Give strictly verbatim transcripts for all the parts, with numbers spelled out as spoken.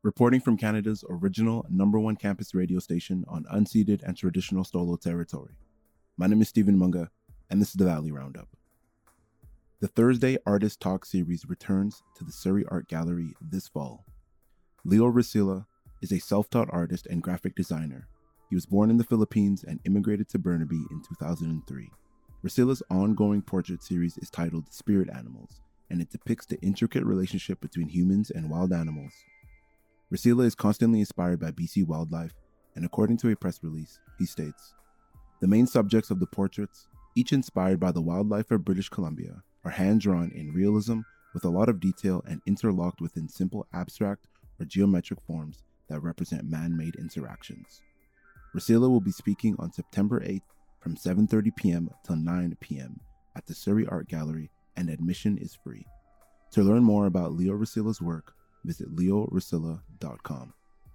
reporting from Canada's original number one campus radio station on unceded and traditional Stolo territory. My name is Stephen Munga, and this is the Valley Roundup. The Thursday Artist Talk series returns to the Surrey Art Gallery this fall. Leo Racila is a self-taught artist and graphic designer. He was born in the Philippines and immigrated to Burnaby in two thousand three. Racila's ongoing portrait series is titled Spirit Animals, and it depicts the intricate relationship between humans and wild animals. Racila is constantly inspired by B C wildlife, and according to a press release, he states, "The main subjects of the portraits, each inspired by the wildlife of British Columbia, are hand-drawn in realism with a lot of detail and interlocked within simple abstract or geometric forms that represent man-made interactions." Racila will be speaking on September eighth from seven thirty p.m. till nine p.m. at the Surrey Art Gallery, and admission is free. To learn more about Leo Racila's work, visit leo racila dot com.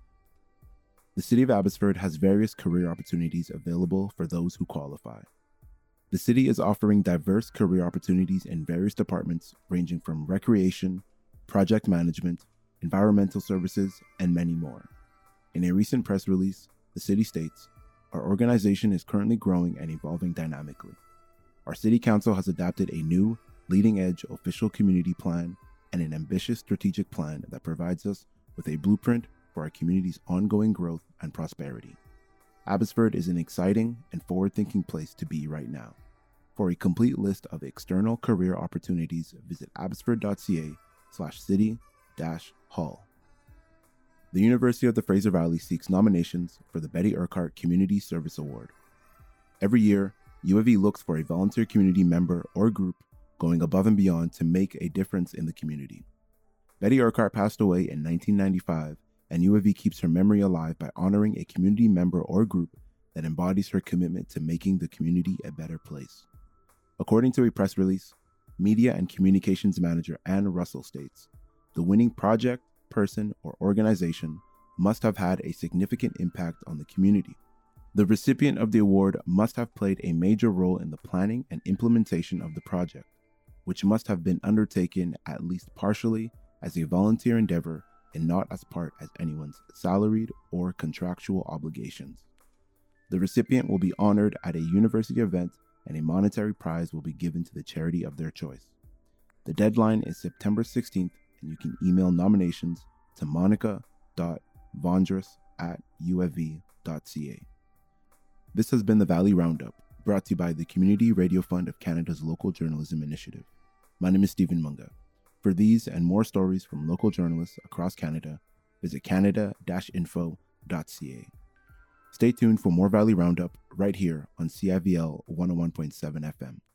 The City of Abbotsford has various career opportunities available for those who qualify. The city is offering diverse career opportunities in various departments ranging from recreation, project management, environmental services, and many more. In a recent press release, the city states, "Our organization is currently growing and evolving dynamically. Our city council has adopted a new, leading-edge official community plan and an ambitious strategic plan that provides us with a blueprint for our community's ongoing growth and prosperity. Abbotsford is an exciting and forward-thinking place to be right now. For a complete list of external career opportunities, visit abbotsford.ca slash city dash hall. The University of the Fraser Valley seeks nominations for the Betty Urquhart Community Service Award. Every year, U of V looks for a volunteer community member or group going above and beyond to make a difference in the community. Betty Urquhart passed away in nineteen ninety-five, and U of V keeps her memory alive by honoring a community member or group that embodies her commitment to making the community a better place. According to a press release, Media and Communications Manager Ann Russell states, "The winning project, person, or organization must have had a significant impact on the community. The recipient of the award must have played a major role in the planning and implementation of the project, which must have been undertaken at least partially as a volunteer endeavor and not as part as anyone's salaried or contractual obligations. The recipient will be honored at a university event, and a monetary prize will be given to the charity of their choice. The deadline is September sixteenth, and you can email nominations to monica dot vondras at u f v dot c a. This has been the Valley Roundup, brought to you by the Community Radio Fund of Canada's Local Journalism Initiative. My name is Stephen Munga. For these and more stories from local journalists across Canada, visit canada dash info dot c a. Stay tuned for more Valley Roundup right here on C I V L one oh one point seven F M.